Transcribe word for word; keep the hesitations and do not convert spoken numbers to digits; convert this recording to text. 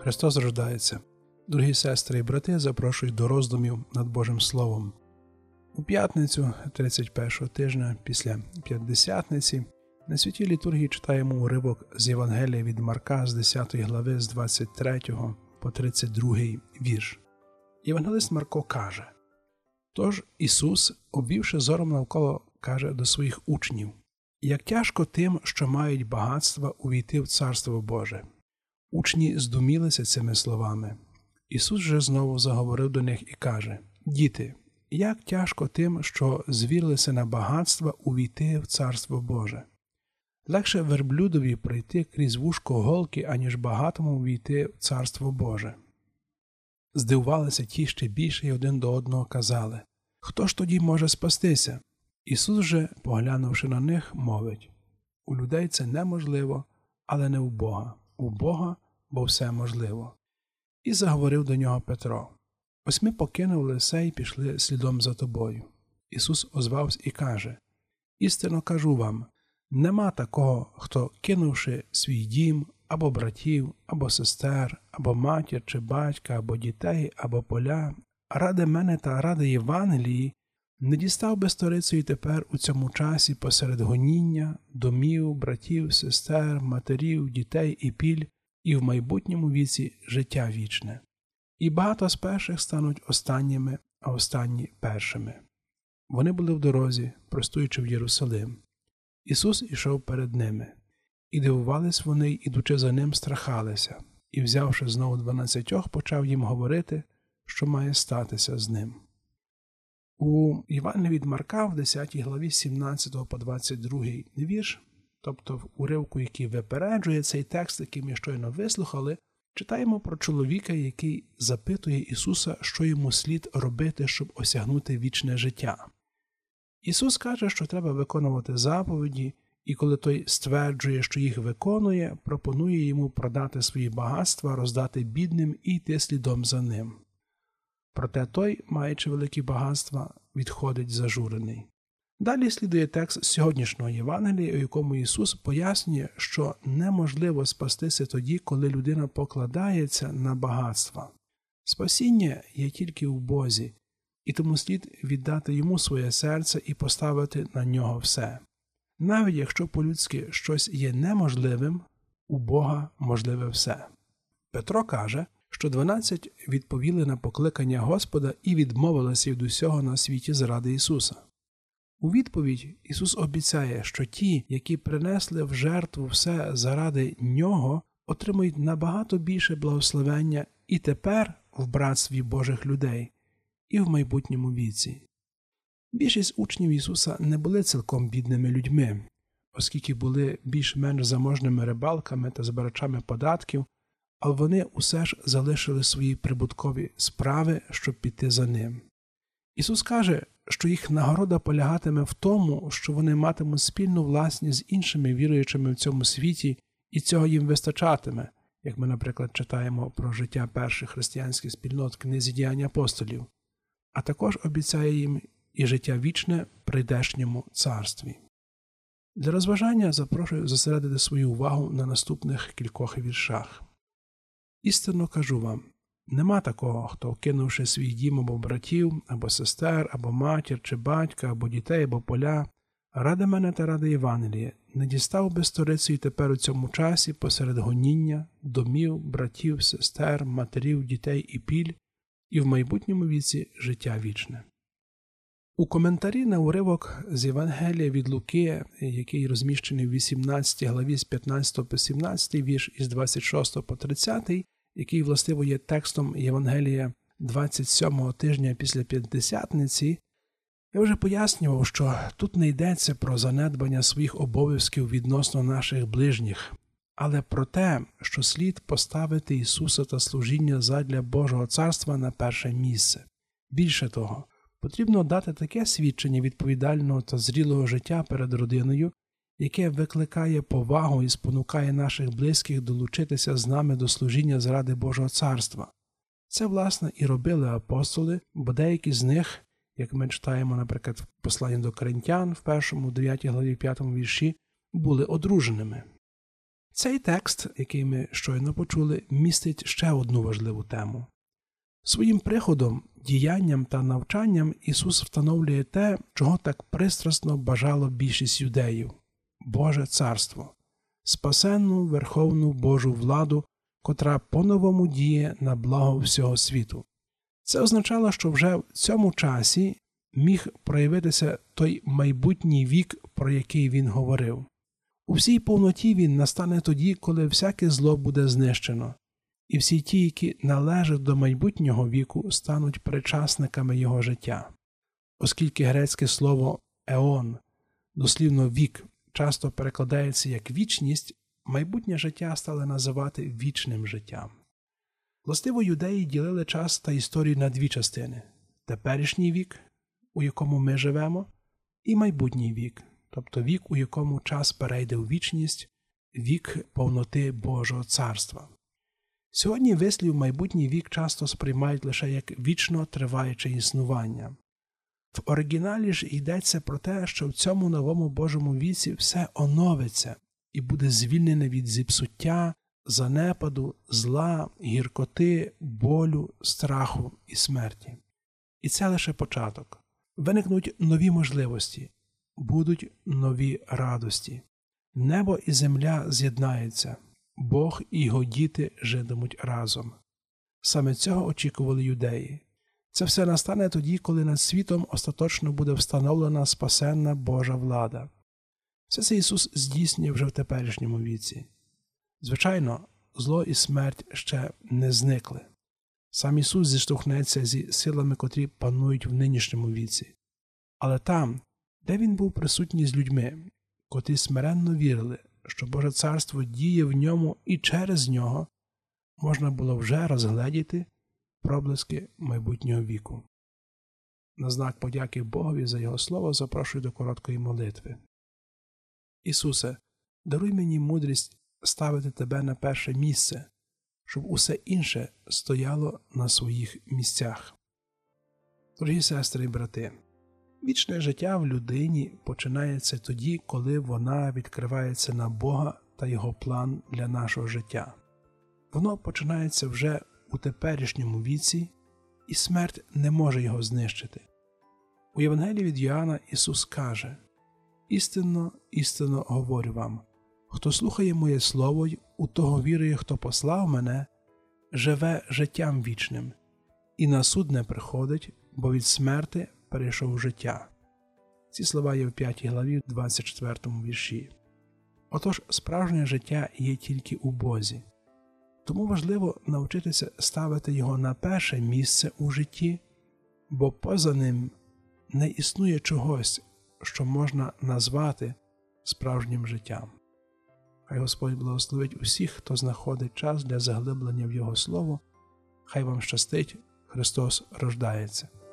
Христос рождається. Дорогі сестри і брати, запрошую до роздумів над Божим Словом. У п'ятницю тридцять першого тижня після П'ятдесятниці на святій літургії читаємо уривок з Євангелія від Марка з десятої глави з двадцять третього по тридцять другий вірш. Євангелист Марко каже: «Тож Ісус, обвівши зором навколо, каже до своїх учнів: як тяжко тим, що мають багатства, увійти в Царство Боже». Учні здумілися цими словами. Ісус же знову заговорив до них і каже: «Діти, як тяжко тим, що звірилися на багатства, увійти в Царство Боже. Легше верблюдові пройти крізь вушко голки, аніж багатому увійти в Царство Боже». Здивувалися ті ще більше і один до одного казали: «Хто ж тоді може спастися?» Ісус же, поглянувши на них, мовить: «У людей це неможливо, але не у Бога. У Бога, бо все можливо». І заговорив до нього Петро: «Ось ми покинули все і пішли слідом за тобою». Ісус озвався і каже: «Істинно кажу вам, нема такого, хто, кинувши свій дім, або братів, або сестер, або матір чи батька, або дітей, або поля, ради мене та ради Євангелії, не дістав би сторицею тепер у цьому часі посеред гоніння, домів, братів, сестер, матерів, дітей і піль, і в майбутньому віці життя вічне. І багато з перших стануть останніми, а останні першими». Вони були в дорозі, простуючи в Єрусалим. Ісус ішов перед ними. І дивувались вони, ідучи за ним, страхалися. І, взявши знову дванадцятьох, почав їм говорити, що має статися з ним. У Євангелії від Марка в десятій главі з сімнадцятого по двадцять другий вірш, тобто в уривку, який випереджує цей текст, який ми щойно вислухали, читаємо про чоловіка, який запитує Ісуса, що йому слід робити, щоб осягнути вічне життя. Ісус каже, що треба виконувати заповіді, і коли той стверджує, що їх виконує, пропонує йому продати свої багатства, роздати бідним і йти слідом за ним. Проте той, маючи великі багатства, відходить зажурений. Далі слідує текст сьогоднішнього Євангелія, у якому Ісус пояснює, що неможливо спастися тоді, коли людина покладається на багатства. Спасіння є тільки у Бозі, і тому слід віддати Йому своє серце і поставити на Нього все. Навіть якщо по-людськи щось є неможливим, у Бога можливе все. Петро каже, що дванадцять відповіли на покликання Господа і відмовилися від усього на світі заради Ісуса. У відповідь Ісус обіцяє, що ті, які принесли в жертву все заради Нього, отримують набагато більше благословення і тепер в братстві Божих людей, і в майбутньому віці. Більшість учнів Ісуса не були цілком бідними людьми, оскільки були більш-менш заможними рибалками та збирачами податків, але вони усе ж залишили свої прибуткові справи, щоб піти за ним. Ісус каже, що їх нагорода полягатиме в тому, що вони матимуть спільну власність з іншими віруючими в цьому світі, і цього їм вистачатиме, як ми, наприклад, читаємо про життя перших християнських спільнот в книзі «Діянь апостолів», а також обіцяє їм і життя вічне в прийдешньому царстві. Для розважання запрошую зосередити свою увагу на наступних кількох віршах. «Істинно кажу вам, нема такого, хто, кинувши свій дім або братів, або сестер, або матір, чи батька, або дітей, або поля, ради мене та ради Євангелія, не дістав би сторицею тепер у цьому часі посеред гоніння, домів, братів, сестер, матерів, дітей і піль, і в майбутньому віці життя вічне». У коментарі на уривок з Євангелія від Луки, який розміщений в вісімнадцятій главі з п'ятнадцятого по сімнадцятий вірш і з двадцять шостого по тридцятий, який властиво є текстом Євангелія двадцять сьомого тижня після П'ятдесятниці, я вже пояснював, що тут не йдеться про занедбання своїх обов'язків відносно наших ближніх, але про те, що слід поставити Ісуса та служіння задля Божого Царства на перше місце. Більше того, потрібно дати таке свідчення відповідального та зрілого життя перед родиною, яке викликає повагу і спонукає наших близьких долучитися з нами до служіння заради Божого Царства. Це, власне, і робили апостоли, бо деякі з них, як ми читаємо, наприклад, в посланні до Коринтян в першому, дев'ятій главі, п'ятому вірші, були одруженими. Цей текст, який ми щойно почули, містить ще одну важливу тему. Своїм приходом, діянням та навчанням Ісус встановлює те, чого так пристрасно бажало більшість юдеїв – Боже Царство, спасенну Верховну Божу владу, котра по-новому діє на благо всього світу. Це означало, що вже в цьому часі міг проявитися той майбутній вік, про який він говорив. У всій повноті він настане тоді, коли всяке зло буде знищено, і всі ті, які належать до майбутнього віку, стануть причасниками його життя. Оскільки грецьке слово «еон», дослівно «вік», часто перекладається як «вічність», майбутнє життя стали називати «вічним життям». Властиво юдеї ділили час та історію на дві частини – теперішній вік, у якому ми живемо, і майбутній вік, тобто вік, у якому час перейде у вічність, вік повноти Божого Царства. Сьогодні вислів «майбутній вік» часто сприймають лише як вічно триваюче існування. В оригіналі ж йдеться про те, що в цьому новому Божому віці все оновиться і буде звільнене від зіпсуття, занепаду, зла, гіркоти, болю, страху і смерті. І це лише початок. Виникнуть нові можливості, будуть нові радості. Небо і земля з'єднаються, Бог і його діти житимуть разом. Саме цього очікували юдеї. Це все настане тоді, коли над світом остаточно буде встановлена спасенна Божа влада. Все це Ісус здійснює вже в теперішньому віці. Звичайно, зло і смерть ще не зникли. Сам Ісус зіштовхнеться зі силами, котрі панують в нинішньому віці. Але там, де Він був присутній з людьми, котрі смиренно вірили, що Боже Царство діє в ньому і через нього, можна було вже розгледіти проблиски майбутнього віку. На знак подяки Богові за Його Слово запрошую до короткої молитви. Ісусе, даруй мені мудрість ставити Тебе на перше місце, щоб усе інше стояло на своїх місцях. Дорогі сестри і брати, вічне життя в людині починається тоді, коли вона відкривається на Бога та Його план для нашого життя. Воно починається вже у теперішньому віці, і смерть не може його знищити. У Євангелії від Йоанна Ісус каже: «Істинно, істинно говорю вам, хто слухає моє слово й у того вірує, хто послав мене, живе життям вічним, і на суд не приходить, бо від смерти перейшов в життя». Ці слова є в п'ятій главі, двадцять четвертому вірші. Отож, справжнє життя є тільки у Бозі. Тому важливо навчитися ставити Його на перше місце у житті, бо поза Ним не існує чогось, що можна назвати справжнім життям. Хай Господь благословить усіх, хто знаходить час для заглиблення в Його Слово. Хай вам щастить, Христос рождається.